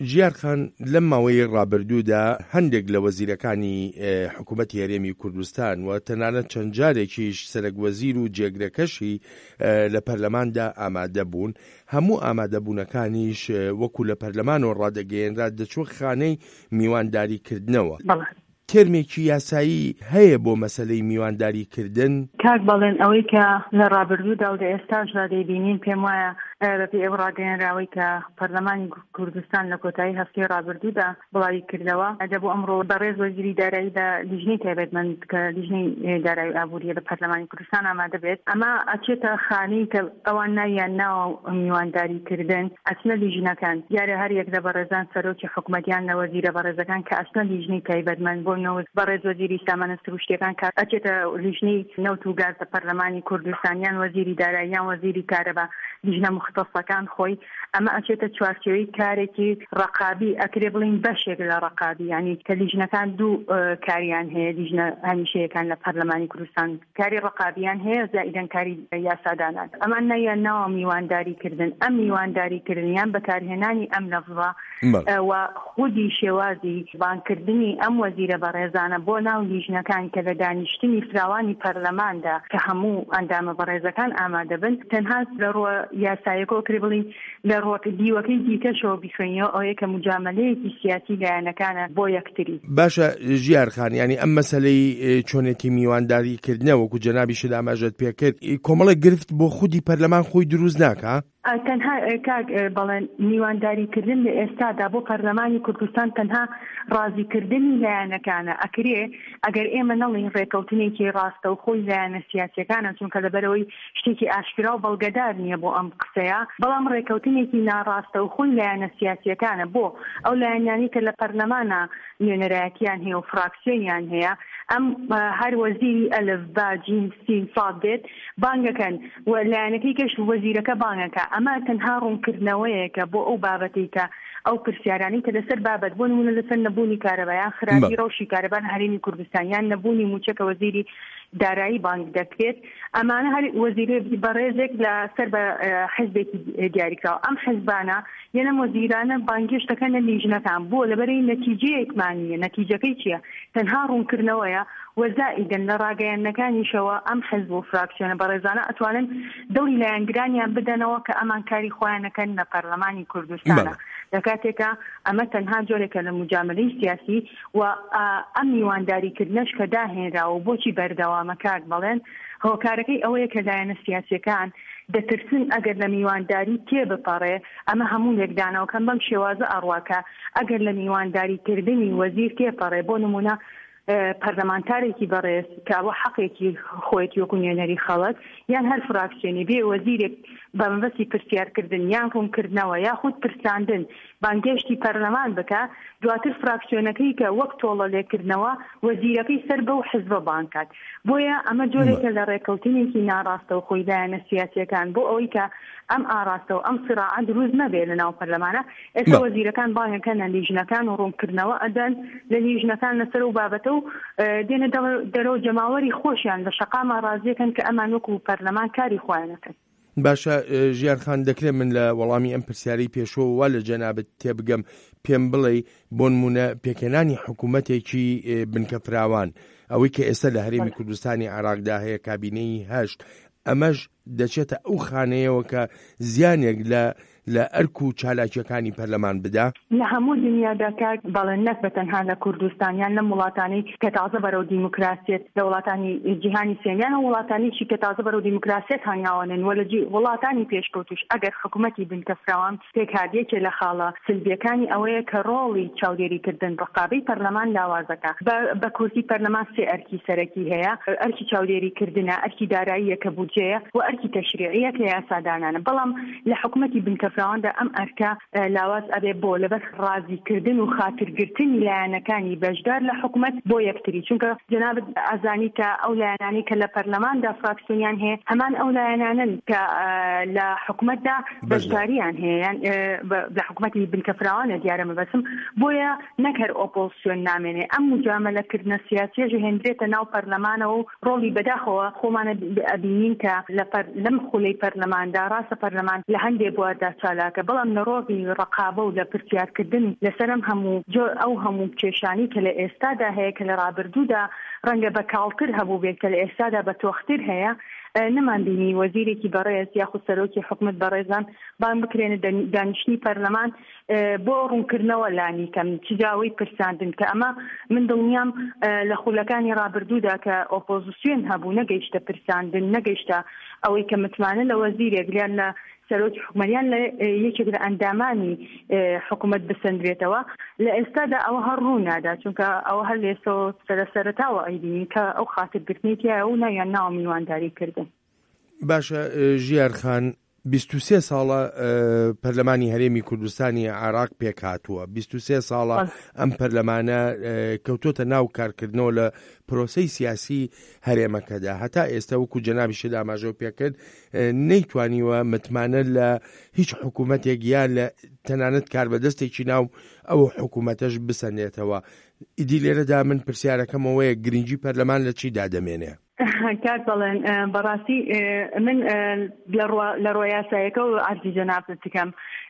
ژیارخان لەم ماوەی ڕابردوودا هەندێک لە وەزیرەکانی حکوومەتی هەرێمی کوردستان و تەنانەت چەند جارێکیش سەرک وەزیر و جێگرەکەشی لە پەرلەماندا ئامادە بوون. هەموو ئامادەبوونەکانیش وەکو لە پەرلەمانەوە ڕادەگەیەنرا دەچوە خانەی میوانداریکردنەوە. ترمێکی یاسایی هەیە بۆ مەسەلەی میوانداریکردن؟ کاک بەڵێن ئەوەی کە لە ڕابردوودا و لە ئێستاشدا دەیبینین پێم وایە بەپێ ئەو ڕاگەیەنراوەی کە پەرلەمانی کوردستان لە کۆتایی هەفتەی ڕابردوودا بڵاوی کردەوە دەبوو ئەمڕۆ بەڕێز وەزیری داراییدا لیژنەی تایبەتمەند کە لیژنەی دارایی ئابووریە لە پەرلەمانی کوردستان ئامادە بێت ئەمە ئەچێتە خانەی کە ئەوان ناویان ناوە میوانداریکردن ئەچنە لیژنەکان دیارە هەر یەک لە بەڕێزان سەرۆکی حکوومەتیان لە وەزیرە بەڕێزەکان کە ئەچنە لیژنەی تایبەتمەند بۆ بەڕێز وەزیری سامانە سروشتیەکان کە ئەچێتە لیژنەی نەوت و گاز لە پەرلەمانی کوردستانیان وەزیری داراییان وەزیری کارەبا لیژنە مختصەکان خۆی ئەمە ئەچێتە چوارچێوەی کارێکی ڕقابی ئەکرێ بڵین بەشێک لە ڕقابی ینی کە لیژنەکان دوو کاریان هەیە لیژنە هەمیشەیەکان لە پەرلەمانی کوردستان کاری ڕقابیان هەیە زائیدەن کاری یاسادانان ئەمان نەیان ناوە میوانداریکردن ئەم میوانداریکردنیان بەکارهێنانی ئەم لەفظە و خودی شێوازی بانکردنی ئەم وەزیرە بەڕێزانە بۆ ناو لیژنەکان کە لە دانیشتنی فراوانی پەرلەماندا کە هەموو ئەندامە بەڕێزەکان ئامادە بن تەنها لە ڕوە یاسایەکەوە کرێ بڵین لە ڕۆک دیوەکەی دیکەشەوە بیخوێنیەوە ئەوەیە کە مجاملەیەکی سیاسی لایەنەکانە بۆ یەکتری. باشە ژیارخان ینی ئەم مەسەلەی چۆنێتی میوانداریکردنەوە وەکو جەنابی شت ئاماژەت پێکرد کۆمەڵێک گرفت بۆ خودی پەرلەمان خۆی دروست ناکە؟ تەنها کاک بەڵێن میوانداریکردن لە ئێستادا بۆ پەرلەمانی کوردستان تەنها ڕازیکردنی لایەنەکانە ئەکرێ ئەگەر ئێمە نەڵین ڕێکەوتنێکی ڕاستە و خۆی لایەنە سیاسیەکانە چونکە لەبەرەوەی شتێکی ئاشکرا و بەڵگەدار نییە بۆ ئەم قسەیە بەڵام ڕێکەوتنێکی ناڕاستە و خۆی لایەنە سیاسیەکانە بۆ ئەو لایەنانی کە لە پەرلەمانە نوێنەرایەتیان هەیە و فراکسیۆنیان هەیە ئەم هەر وەزیری ئەلف با جیم سین ساد بێت بانگەکەن و لایەنەکەی کەش وەزیرەکە بانگەکە ئەمە تەنها ڕوونکردنەوەیەکە بۆ ئەو بابەتەی کە ئەو پرسیارانی کە لەسەر بابەت بۆ نمونە لەسەر نەبوونی کارەبایان خراپی ڕەوشی کارەبان هەرێمی کوردستانیان نەبوونی موچەکە وەزیری دارایی بانگ دەکرێت ئەمانە هەر وەزیرە بەڕێزێک لە سەر بە حزبێکی دیاریکراوە ئەم حزبانە یەنە وەزیرانە بانگێشتەکەن لە لیژنەکان بۆ لەبەرەی نەتیجەیەکمانیە نەتیجەکەی چییە تەنها ڕوونکردنەوەیە وەزائیدەن لە ڕاگەیاندنەکانیشەوە ئەم حزب و فراکسیۆنە بەڕێزانە ئەتوانن دڵی لایەنگرانیان بدەنەوە کە ئەمان کاری خۆیانەکەن لە پەرلەمانی کوردستانە لە کاتێکە ئەمە تەنها جۆرێکە لە مجاملەی سیاسی و ئەم میوانداریکردنەش کە داهێنراوە بۆچی بەردەوامە کاک بەڵێن هۆکارەکەی ئەوەیە کە لایەنە سیاسیەکان دەترسن ئەگەر لە میوانداری تێ بپەڕێ ئەمە هەموو لێکدانەوەکەن بەم شێوازە ئەڕواکە ئەگەر لە میوانداریکردنی وەزیر تێپەڕێ بۆ نمونە پەرلەمانتارێکی بەڕێز کە بۆ حەقێکی خۆیەتی وەکو نوێنەری خەڵک یان هەر فراکسیۆنی بێ وەزیرێک بە مەبەستی پرسیارکردن یان ڕوونکردنەوە یاخود پرساندن بانگێشتی پەرلەمان بکە دواتر فراکسیۆنەکەی کە وەک تۆڵە لێکردنەوە وەزیرەکەی سەر بەو حزبە بانکات بۆیە ئەمە جۆرێکە لە ڕێکەوتنێکی ناڕاستە و خۆی لایەنە سیاسیەکان بۆ ئەوەی کە ئەم ئاراستە و ئەم سراعە دروست نەبێت لە ناو پەرلەمانە ئێستا وەزیرەکان بانگەکەنە لیژنەکان و ڕوونکردنەوە ئەدەن لە لیژنەکان لەسەر و بابەتە و دێنە دەرەوە جەماوەری خۆشیان لە شەقاما ڕازیەکەن کە ئەمان وەکو پەرلەمان کاری خۆیانەکەن. باشە ژیانخان دەکرێت من لە وەڵامی ئەم پرسیارەی پێشەوە وا لە جەنابەت تێبگەم پێم بڵێ بۆ نمونە پێکێنانی حکوومەتێکی بنکە فراوان ئەوەی کە ئێستا لە هەرێمی کوردستانی عێراقدا هەیە کابینەی هەشت ئەمەش دەچێتە ئەو خانەیەوە کە زیانێک لە ئەرک و چالاکیەکانی پەرلەمان بدا لە هەموو دنیادا کار بەڵێن نەک بەتەنها لە کوردستانیان لە وڵاتانی کە تازە بەرەو دیموکراسیەت لە وڵاتانی جیهانی سێمیان و وڵاتانیشی کە تازە بەرەو دیموکراسیەت هەنگاوانن وە لە وڵاتانی پێشکەوتوش ئەگەر حکوومەتی بنکە فراوان پێکهادیەکێ لە خاڵە سلبیەکانی ئەوەیە کە ڕۆڵی چاودێریکردن ڕقابەی پەرلەمان لاوازەکە بە کورسی پەرلەمان سێ ئەرکی سەرەکی هەیە ئەرکی چاودێریکردنە ئەرکی داراییە کە بودجەیە و ئەرکی تەشریعیە کە یاسادانانە بەڵام لە حکوومەتی بنکە فراواندا ئەم ئەرکە لاواز ئەبێ بۆ لەبەر ڕازیکردن و خاترگرتنی لایەنەکانی بەشدار لە حکوومەت بۆ یەکتری چونکە جەنابەت ئازانی کە ئەو لایەنانی کە لە پەرلەماندا فراکسیۆنیان هەیە هەمان ئەو لایەنانن کە لە حکوومەتدا بەشداریان هەیە لە حکوومەتی بنکە فراوانە دیارە مەبەسم بۆیە نەک هەر ئۆپۆزسیۆن نامێنێ ئەم مجاملەکردنە سیاسیەش هێنرێتە ناو پەرلەمانەوە و ڕۆڵی بەداخەوە خۆمانە ئەبینین کە لەم خولەی پەرلەماندا ڕاستە پەرلەمان لە هەندێک بواردا چالاکە بەڵام نەڕۆژی ڕقابە و لە پرسیارکردن لەسەرم هەموو ئەو هەموو کێشانی کە لە ئێستادا هەیە کە لە ڕابردوودا ڕەنگە بە کاڵتر هەبوو بێت کە لە ئێستادا بە تۆختر هەیە نەمانبینی وەزیرێکی بەڕێز یاخود سەرۆکی حکومت بەڕێزان بان بکرێنە دانیشتنی پەرلەمان بۆ ڕوونکردنەوە لانی کەم چجاوی پرساندن کە ئەمە من دڵنیام لە خولەکانی ڕابردوودا کە ئۆپۆزیسیۆن هەبوو نەگەیشتە پرساندن نەگەیشتە ئەوەی کە متمانە لە وەزیرێک لیان لە سەرۆکی حکومەتیان لە یەکێک لە ئەندامانی حکومەت بسەندرێتەوە لە ئێستادا ئەوە هەر ڕوو نادا چونکە ئەوە هەر لێسەوە سەرەتاوە ئەیبینین کە ئەو خاترگرتنێتیایە و نایان ناوە میوانداری کردن. باشە ژیار خان 23 ساڵە پەرلەمانی هەرێمی کوردستانی عێراق پێک هاتووە 23 ساڵە ئەم پەرلەمانە کەوتۆتە ناو کارکردنەوە لە پرۆسەی سیاسی هەرێمەکەدا هەتا ئێستا وەکو جەنابی شێد ئاماژە پێکرد نەیتوانیوە متمانە لە هیچ حکوومەتێک یان لە تەنانەت کاربەدەستێکی ناو ئەو حکوومەتەش بسەنێتەوە. ئیدی لێرەدا من پرسیارەکەمەوەیە گرنگی پەرلەمان لە چی دادەمێنێ؟ کات بەڵێن بەڕاستی من لە ڕۆی یاساییەکە و عەرزی جەنابت دەکەم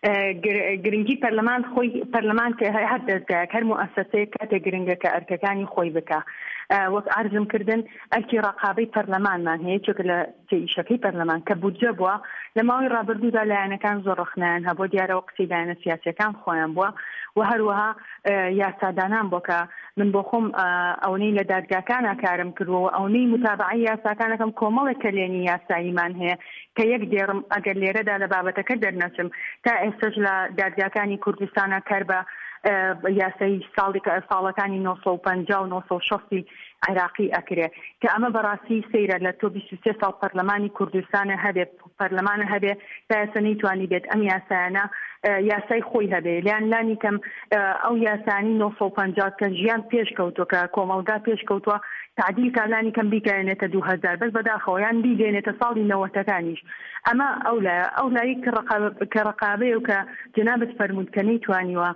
گرنگی پەرلەمان خۆی پەرلەمان کە هەر دەستگایەک هەر موئەسسەسەیەک کاتێک گرنگە کە ئەرکەکانی خۆی بکە وەک عەرزم کردن ئەرکی ڕقابەی پەرلەمانمان هەیە چۆکە لە تێئیشەکەی پەرلەمان کە بودجە بووە لە ماوەی ڕابردوودا لایەنەکان زۆر ڕخنیان هەبوو دیارەوە قسەی لایەنە سیاسیەکان خۆیان بووە و هەروەها یاسادانان بۆ کە من بۆ خۆم ئەوەی لە دادگاکانە کارم کردووە ئەوەی متابعی یاساکانەکەم کۆمەڵێک کلێنی یاساییمان هەیە کە یەک دێڕم ئەگەر لێرەدا لە بابەتەکە دەرنەچم تا ئێستاش لە دادگاکانی کوردستانە کار بە یاسایی ساڵەکانی 1950 و 1960 عێراقی ئەکرێ کە ئەمە بەڕاستی سەیرە لە تۆ 23 ساڵ پەرلەمانی کوردستانە هەبێت پەرلەمانە هەبێ تا ئێستا نەیتوانی بێت ئەم یاسایانە یاسای خۆی هەبێ لانی کەم ئەو یاسانی 1950 کە ژیان پێشکەوتووە کە کۆمەلگا پێشکەوتووە تعدیل کارلانی کەم بیکەێنێتە 2000 بەس بەداخەوەیان بیدێنێتە ساڵی 90ەکانیش ئەمە ئەو لایی کە ڕقابەیە و کە جەنابەت فەرموود کە نەیتوانیوە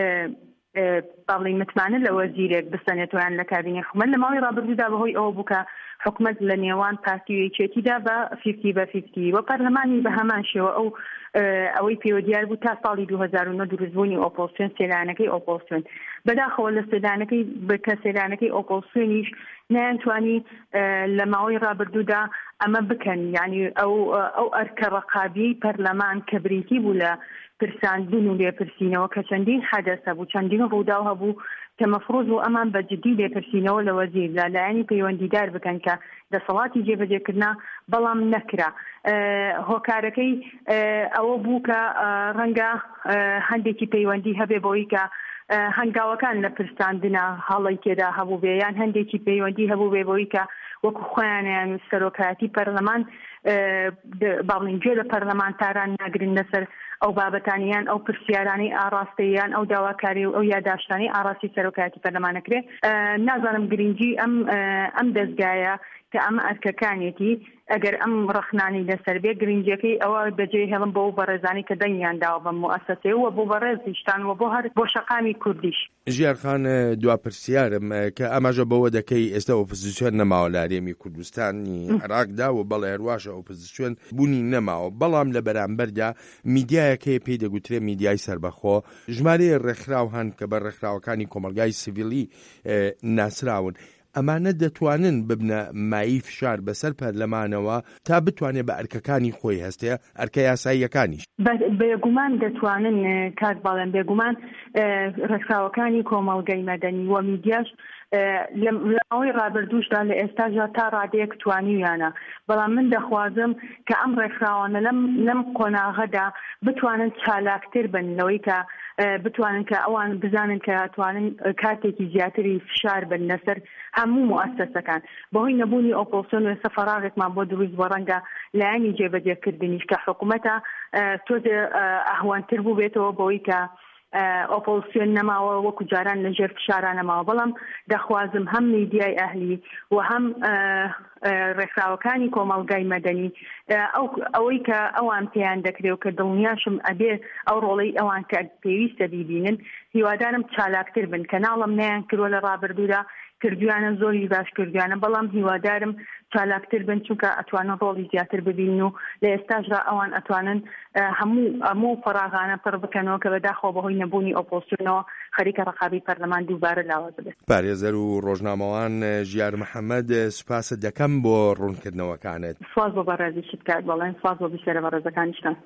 باڵی متمانە لە وەزیرێک بستەنێتویان لە کابینێ حکومەت لە ماوەی ڕابردوودا بەهۆی ئەوە بوو کە حکومەت لە نێوان پارتی و یەکێتیدا بە 50-50 و پەرلەمانی بە هەمان شێوە ئەوەی پێوە دیار بوو تا ساڵی 2009 دروستبوونی ئۆپۆزیسیۆن سێلانەکەی ئۆپۆزیسیۆن بەداخەوە لە سێلانەکەی ئۆپۆزیسیۆنیش نەیانتوانی لە ماوەی ڕابردوودا ئەمە بکەن یعنی ئەو ئەرکە ڕقابی پەرلەمان کە بریتی بوو لە پرساندن و لێپرسینەوە کە چەندین حەدەسە بوو چەندین ڕووداو هەبوو کە مەفروض و ئەمان بە جدی لێپرسینەوە لە وەزیر لایەنی پەیوەندیدار بکەن کە دەسەڵاتی جێبەجێکردنا بەڵام نەکرا هۆکارەکەی ئەوە بوو کە ڕەنگە هەندێکی پەیوەندی هەبێ بۆی کە هەنگاوەکان لە پرساندنە هەڵی تێدا هەبوو بێ یان هەندێکی پەیوەندی هەبوو بێ بۆی کە وەکو خۆیانیان سەرۆکایەتی پەرلەمان باڵین گوێ لە پەرلەمانتاران ناگرن لەسەر ئەو بابەتانیان ئەو پرسیارانی ئاراستەیان ئەو داواکاری و ئەو یادداشتانی ئاراستی سەرۆکایەتی پەرلەمانەکرێ نازانم گرنگی ئەم دەستگایە کە ئەم ئەرکەکانێتی ئەگەر ئەم ڕخنانی لەسەر بێ گرنگیەکەی ئەوە بەجێ هێڵم بۆ بەڕێزانی کە دەنگیان داوە بە موئەسسەسەیە و بۆ بەڕێزیشتان و بۆ هەر بۆ شەقامی کوردیش. ژیارخان دوا پرسیارم کە ئەماژە بەوە دەکەی ئێستا ئۆپۆزیسیۆن نەماوە لە هەرێمی کوردستانی عێراقدا و بەڵێ هەرواشە ئۆپۆزیسیۆن بوونی نەماوە بەڵام لە بەرامبەردا میدیایەکەی پێی دەگوترێ میدیای سەربەخۆ ژمارەیە ڕێکخراو هەن کە بە ڕێکخراوەکانی کۆمەلگای سیڤیلی ناسراون ئەمانە دەتوانن ببنە مایی فشار بەسەر پەرلەمانەوە تا بتوانێت بە ئەرکەکانی خۆی هەستەیە ئەرکە یاساییەکانیش بێگومان دەتوانن کات باڵێن بێگومان ڕێکخراوەکانی کۆمەڵگەی مەدەنی و میدیاش لە ماوەی ڕابردووشدا لە ئێستاژا تا ڕادەیەک توانیویانە بەڵام من دەخوازم کە ئەم ڕێکخراوانە لەم قۆناغەدا بتوانن چالاکتر بن لەوەی کە بتوانن کە ئەوان بزانن کە توانن کاتێکی زیاتری فشار بن لەسەر هەموو موئەسسەسەکان بەهۆی نەبوونی ئۆپۆزیسیۆن و ئێستا فەراغێکمان بۆ دروست بۆ ڕەنگە لایەنی جێبەجێکردنیش کە حکوومەتە تۆزێ ئەهوانتر بوو بێتەوە بەوەی کە ئۆپۆزیسیۆن نەماوە وەکو جاران لەژێر فشاران نەماوە بەڵام دەخوازم هەم میدیای ئەهلی و هەم ڕێکخراوەکانی کۆمەڵگای مەدەنی ئەوەی کە ئەوان پێیان دەکرێت و کە دڵنیاشم ئەبێ ئەو ڕۆڵەی ئەوان کە پێویستە بیبینن هیوادارم چالاکتر بن کە ناڵم نەیان کردووە لە ڕابردوودا کردویانە زۆری باش کردویانە بەڵام هیوادارم چالاکتر بن چونکە ئەتوانن ڕۆڵی زیاتر ببین و لە ئێستاژدا ئەوان ئەتوانن هەموو فەراغانە پڕ بکەنەوە کە بەداخۆ بەهۆی نەبوونی ئۆپۆزیسیۆنەوە خەریکە ڕەقابی پەرلەمان دووبارە لاوازە بێت. پارێزەر و ڕۆژنامەوان ژیار محەممەد سوپاسە دەکەم بۆ ڕوونکردنەوەکانت. سواز بۆ بەڕێزی شت کات بەڵێن سواز بۆ بیسەرە بەڕێزەکانیشتان.